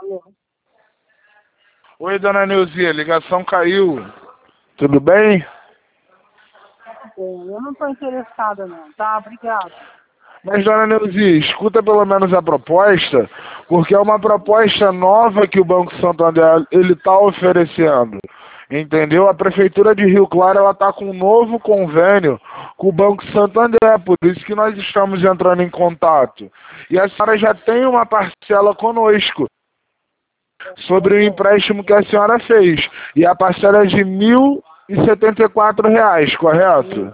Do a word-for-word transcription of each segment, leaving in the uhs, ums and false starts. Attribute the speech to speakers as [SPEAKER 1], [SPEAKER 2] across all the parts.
[SPEAKER 1] Alô?
[SPEAKER 2] Oi, dona Neuzia, a ligação caiu. Tudo bem?
[SPEAKER 1] Bem, eu não estou interessada não, tá? Obrigada.
[SPEAKER 2] Mas, dona Neuzia, escuta pelo menos a proposta, porque é uma proposta nova que o Banco Santander ele está oferecendo. Entendeu? A Prefeitura de Rio Claro ela está com um novo convênio com o Banco Santander, por isso que nós estamos entrando em contato. E a senhora já tem uma parcela conosco sobre o empréstimo que a senhora fez. E a parcela é de mil e setenta e quatro reais, correto?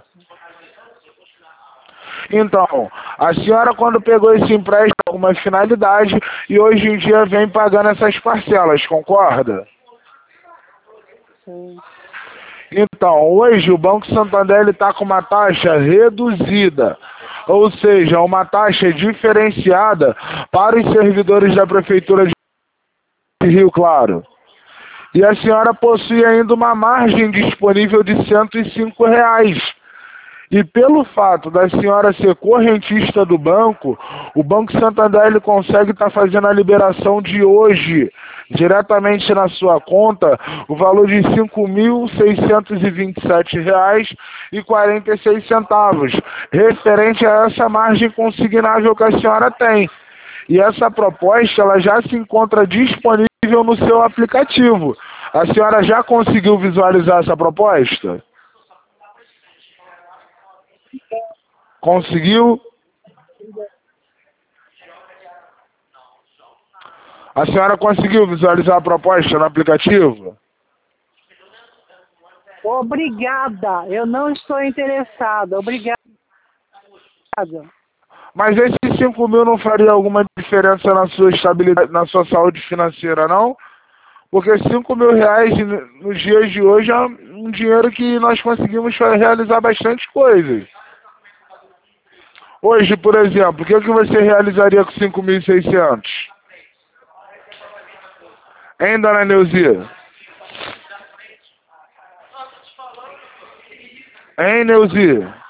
[SPEAKER 2] Então, a senhora quando pegou esse empréstimo com uma finalidade e hoje em dia vem pagando essas parcelas, concorda?
[SPEAKER 1] Sim.
[SPEAKER 2] Então, hoje o Banco Santander está com uma taxa reduzida, ou seja, uma taxa diferenciada para os servidores da Prefeitura de Rio Claro. E a senhora possui ainda uma margem disponível de cento e cinco reais. E pelo fato da senhora ser correntista do banco, o Banco Santander ele consegue estar fazendo a liberação de hoje, diretamente na sua conta, o valor de cinco mil seiscentos e vinte e sete reais e quarenta e seis centavos, referente a essa margem consignável que a senhora tem. E essa proposta ela já se encontra disponível no seu aplicativo. A senhora já conseguiu visualizar essa proposta? Conseguiu? A senhora conseguiu visualizar a proposta no aplicativo?
[SPEAKER 1] Obrigada, eu não estou interessada, obrigada.
[SPEAKER 2] Mas esses cinco mil não faria alguma diferença na sua estabilidade, na sua saúde financeira, não? Porque cinco mil reais nos dias de hoje é um dinheiro que nós conseguimos realizar bastante coisas. Hoje, por exemplo, o que, que você realizaria com cinco mil e seiscentos? Hein, dona Neuzia? Hein, Neuzia?